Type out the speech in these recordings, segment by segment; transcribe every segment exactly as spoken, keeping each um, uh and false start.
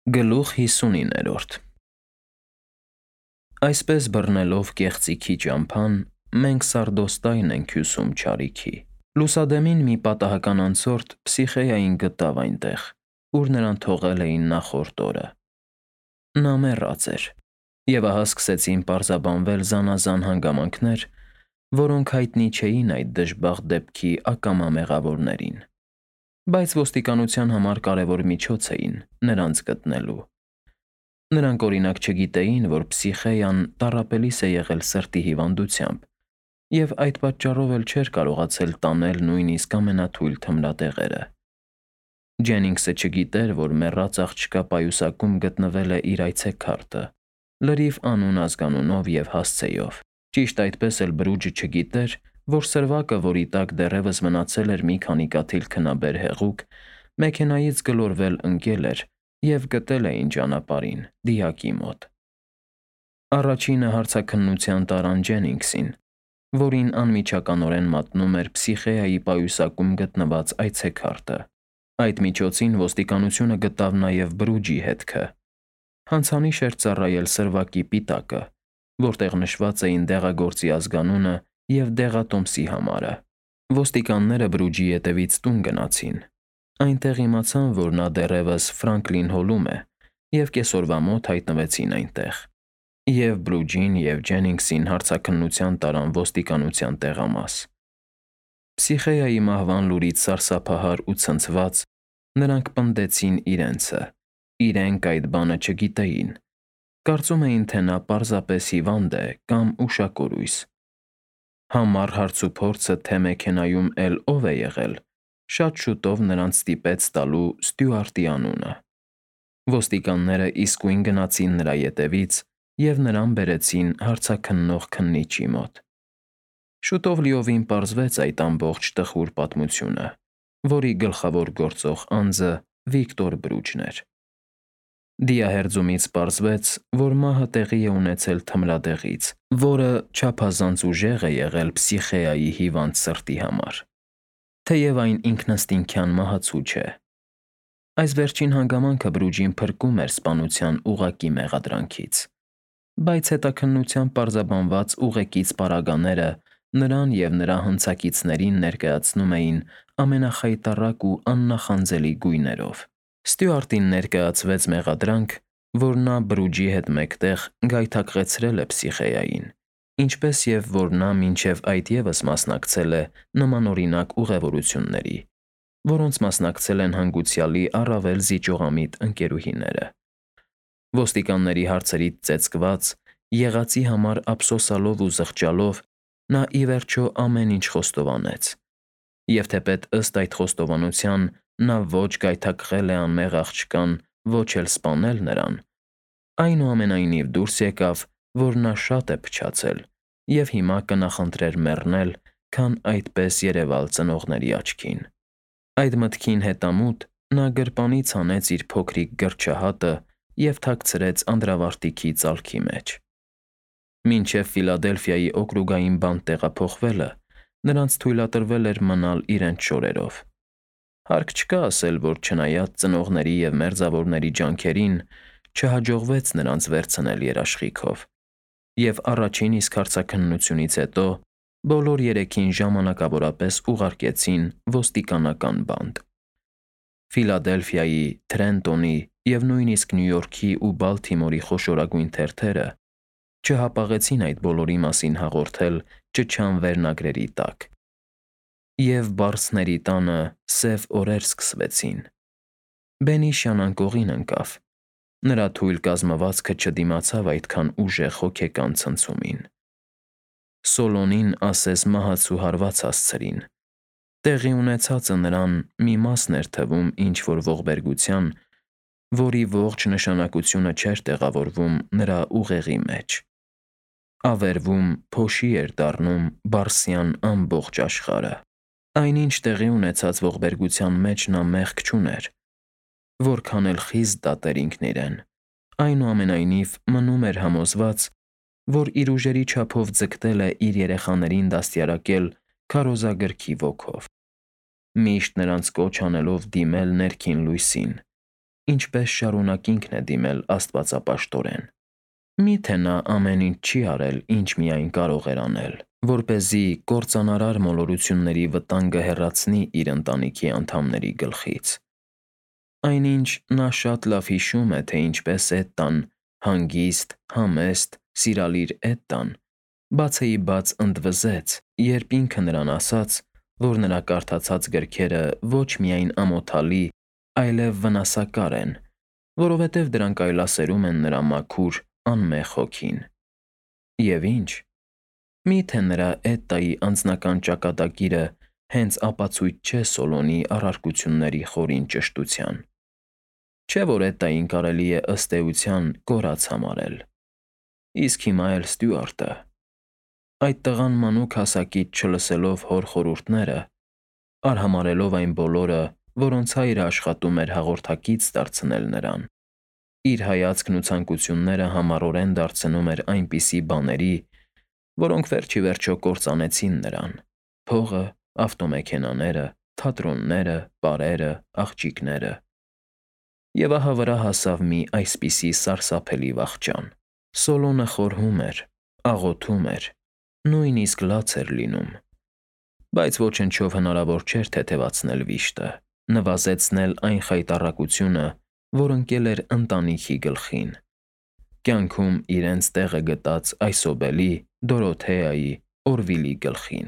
Գլուխ հիսունիններորդ Այսպես բռնելով կեղծիքի ճամփան, մենք սարդոստայն ենք հյուսում չարիքի։ Լուսադեմին մի պատահական անցորդ Փսիխեային գտավ այնտեղ, ուր նրան թողել էին նախորդ օրը։ Նա մեռած էր, և ահա սկսեցին պարզաբանվել զանազան հանգամանքներ, որոնք հայտնի չէին այդ դժբախտ դեպքի ակամա մեղավորներին, բայց ոստիկանության համար կարևոր միջոց էին նրանց գտնելու։ Նրանք օրինակ չգիտեին, որ Փսիխեան տառապելիս է եղել սրտի հիվանդությամբ, և այդ պատճառով էլ չէր կարողացել տանել նույնիսկ ամենաթույլ թմրատեղերը։ Ջենինգսը չգիտեր, որ մեռած աղջկա պայուսակում գտնվել է իր այցեքարտը, լրիվ անուն-ազգանունով և հասցեով։ Ճիշտ այդպես էլ Բրուջը չգիտեր, որ սրվակը, որի տակ դեռևս մնացել էր մի քանի կաթիլ քնաբեր հեղուկ, մեքենայից գլորվել ընկել էր և գտել էին ճանապարհին, դիակի մոտ։ Առաջինը հարցաքննության տարան Ջենինգսին, որին անմիջականորեն մատնում էր Փսիխեայի պայուսակում գտնված այցեքարտը։ Այդ միջոցին ոստիկանությունը գտավ նաև Բրուջի հետքը։ Հանցանիշ էր ծառայել սրվակի պիտակը, որտեղ նշված էին դեղագործի ազգանունը և դեղատոմսի համարը։ Ոստիկանները Բրուջի ետևից տուն գնացին։ Այնտեղ իմացան, որ նա դեռևս Ֆրանկլին Հոլում է, և կեսօրվա մոտ հայտնվեցին այնտեղ։ Եվ Բրուջին, և Ջենինգսին հարցաքննության տարան ոստիկանության տեղամաս։ Փսիխեայի մահվան լուրից սարսափահար ու ցնցված՝ նրանք պնդեցին իրենցը։ Իրենք այդ բանը չգիտեին։ Կարծում էին, թե նա պարզապես հիվանդ է կամ ուշակորույս։ Համառ հարցուփորձը, թե մեքենայում էլ ով է եղել, շատ շուտով նրանց ստիպեց տալու Ստյուարտի անունը։ Ոստիկանները իսկույն գնացին նրա ետևից և նրան բերեցին հարցաքննող քննիչի մոտ։ Շուտով լիովին պարզվեց այդ ամբողջ տխուր պատմությունը, որի գլխավոր գործող անձը Վիկտոր Բրուջն էր։ Դիահերձումից պարզվեց, որ մահը տեղի է ունեցել թմրադեղից, որը չափազանց ուժեղ է եղել Փսիխեայի հիվանդ սրտի համար, թեև այն ինքնըստինքյան մահացու չէ։ Այս վերջին հանգամանքը Բրուջին փրկում էր սպանության ուղղակի մեղադրանքից, բայց հետաքննությամբ պարզաբանված ուղեկից պարագաները նրան և նրա հնցակիցներին ներկայացնում էին ամենախայտառակ ու աննախանձելի գույներով։ Ստյուարտին ներկայացվեց մեղադրանք, որ նա Բրուջի հետ մեկտեղ գայթակղեցրել է Փսիխեային, ինչպես և որ նա մինչև այդ ևս մասնակցել է նմանօրինակ ուղևորությունների, որոնց մասնակցել են հանգուցյալի առավել զիջողամիտ ընկերուհիները։ Ոստիկանների հարցերից ծեծված, եղածի համար ափսոսալով ու զղջալով, նա ի վերջո ամեն ինչ խոստովանեց, և թեպետ ըստ այդ խոստովանության նա ոչ գայթակղել է անմեղ աղջկան, ոչ էլ սպանել նրան, այնուամենայնիվ դուրս եկավ, որ նա շատ է փչացել և հիմա կնախընտրեր մեռնել, քան այդպես երևալ ծնողների աչքին։ Այդ մտքին հետամուտ նա գրպանից հանեց իր փոքրիկ գրչահատը և թաքցրեց անդրավարտիքի ծալքի մեջ։ Մինչև Ֆիլադելֆիայի օկրուգային բանտ տեղափոխվելը նրանց թույլատրվել էր մնալ իրենց շորերով։ Հարկ չկա ասել, որ չնայած ծնողների և մերձավորների ջանքերին, չհաջողվեց նրանց վերցնել երաշխիքով, և առաջին իսկ հարցաքննությունից հետո բոլոր երեքին ժամանակավորապես ուղարկեցին ոստիկանական բանտ։ Ֆիլադելֆիայի, Թրենտոնի և նույնիսկ Նյու Յորքի ու Բալթիմորի խոշորագույն թերթերը չհապաղեցին այդ բոլորի մասին հաղորդել ճչան վերնագրերի տակ։ Եվ բարձների տանը սև օրեր սկսվեցին։ Բենիշյան անկողին ընկավ։ Նրա թույլ կազմվածքը չդիմացավ այդքան ուժեղ հոգեկան ցնցումին։ Սոլոնին ասես մահացու հարված հասցրին։ Տեղի ունեցածը նրան մի մասն էր թվում ինչ-որ ողբերգության, որի ողջ նշանակությունը չէր տեղավորվում նրա ուղեղի մեջ։ Ավերվում փոշի էր դառնում բարսյան ամբողջ աշխարհը։ Այնինչ տեղի ունեցած ողբերգության մեջ նա մեղք չուներ, որքան էլ խիստ դատեր ինքն իրեն, այնուամենայնիվ մնում էր համոզված, որ իր ուժերի չափով ձգտել է իր երեխաներին դաստիարակել քարոզագրքի ոգով, միշտ նրանց կոչ անելով դիմել ներքին լույսին, ինչպես շարունակ ինքն է դիմել աստվածապաշտորեն։ Միթե նա ամեն ինչ չի արել, ինչ միայն կարող էր անել, որպեսզի կործանարար մոլորությունների վտանգը հեռացնի իր ընտանիքի անդամների գլխից։ Այնինչ նա շատ լավ հիշում է, թե ինչպես Էդտան, հանգիստ, համեստ, սիրալիր Էդտան, բացեի բաց ընդվզեց, երբ ինքը նրան ասաց, որ նրա կարդացած գրքերը ոչ միայն ամոթալի, այլև վնասակար են, որովհետև դրանք այլասերում են նրա մաքուր, անմեղ հոգին։ Եվ ինչ, միթե նրա Էդտայի անձնական ճակատագիրը հենց ապացույց չէ Սոլոմոնի առարկությունների խորին ճշտության։ Չէ՞ որ Էդտային կարելի է ըստ էության կորած համարել։ Իսկ հիմա էլ Ստյուարտը։ Այդ տղան մանուկ հասակից չլսելով հոր խորհուրդները, արհամարհելով այն բոլորը, որոնց հայրը աշխատում էր հաղորդակից դարձնել նրան, իր հայացքն ու ցանկությունները համառորեն դարձնում էր այնպիսի բաների, որոնք վերջիվերջո կործանեցին նրան՝ փողը, ավտոմեքենաները, թատրոնները, պարերը, աղջիկները։ Եվ ահա վրա հասավ մի այսպիսի սարսափելի վախճան։ Սոլոմոնը խորհում էր, աղոթում էր, նույնիսկ լաց էր լինում։ Բայց ոչնչով հնարավոր չէր թեթևացնել վիշտը, նվազեցնել այն խայտառակությունը, որ ընկել էր ընտանիքի գլխին։ Կյանքում իրենց տեղը գտած Այսոբելի, Դորոթեայի, Օրվիլի գլխին։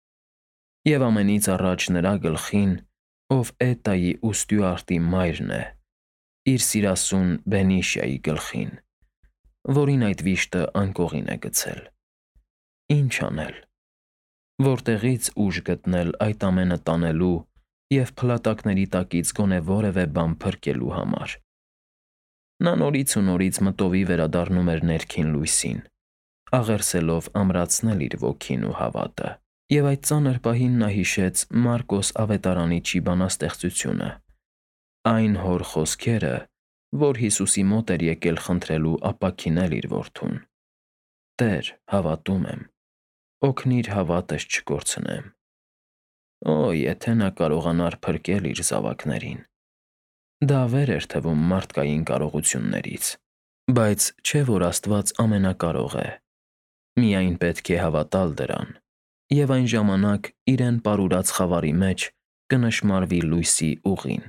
Եվ ամենից առաջ նրա գլխին, ով Էդտայի ու Ստյուարտի մայրն է, իր սիրասուն Բենիշիայի գլխին, որին այդ վիշտը անկողին է գցել։ Ինչ անել։ Որտեղի՞ց ուժ գտնել այդ ամենը տանելու և փլատակների տակից գոնե որևէ բան փրկելու համար։ Նա նորից ու նորից մտովի վերադառնում էր ներքին լույսին, աղերսելով ամրացնել իր ոգին ու հավատը։ Եվ այդ ծանր պահին նա հիշեց Մարկոս ավետարանիչի բանաստեղծությունը, այն հոր խոսքերը, որ Հիսուսի մոտ էր եկել խնդրելու ապաքինել իր որդուն. «Տե՛ր, հավատում եմ, օգնիր հավատս չկորցնեմ»։ Օ, եթե նա կարողանար փրկել իր զավակներին։ Դա վեր էր թվում մարդկային կարողություններից։ Բայց չէ՞ որ Աստված ամենակարող է։ Միայն պետք է հավատալ դրան, և այն ժամանակ իրեն պարուրած խավարի մեջ կնշմարվի լույսի ուղին։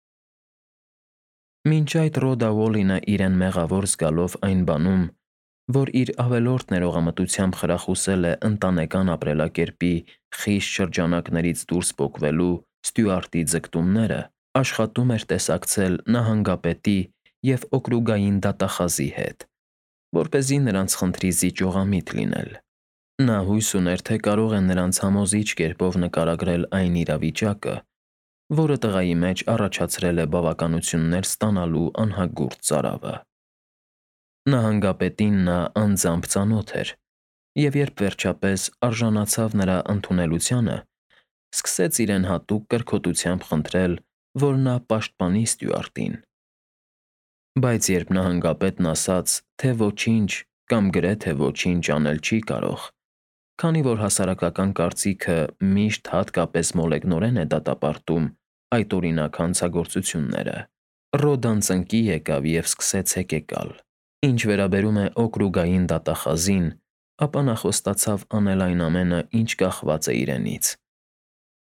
Մինչ այդ Ռոդա Ուոլինը իրեն մեղավոր զգալով այն բանում, որ իր ավելորդ ներողամտությամբ խրախուսել է ընտանեկան ապրելակերպի խիստ շրջանակներից դուրս պոկվելու Ստյուարտի ձգտումները, աշխատում էր տեսակցել նահանգապետի և օկրուգային դատախազի հետ, որպեսզի նրանց խնդրի զիջողամիտ լինել։ Նա հույս ուներ, թե կարող է նրանց համոզիչ կերպով նկարագրել այն իրավիճակը, որը տղայի մեջ առաջացրել է բավականություններ ստանալու անհագուրդ ծարավը։ Նահանգապետին նա անձամբ ծանոթ էր, և երբ վերջապես արժանացավ նրա ընդունելությանը, սկսեց իրեն հատուկ կրքոտությամբ խնդրել, որ նա պաշտպանի Ստյուարտին։ Բայց երբ նահանգապետն ասաց, թե ոչինչ կամ գրեթե ոչինչ անել չի կարող, քանի որ հասարակական կարծիքը միշտ հատկապես մոլեգնորեն է դատապարտում այդօրինակ հանցագործությունները, Ռոդան ծնկի եկավ և սկսեց հեկեկալ։ Ինչ վերաբերում է օկրուգային դատախազին, ապա նա խոստացավ անել այն ամենը, ինչ կախված է իրենից,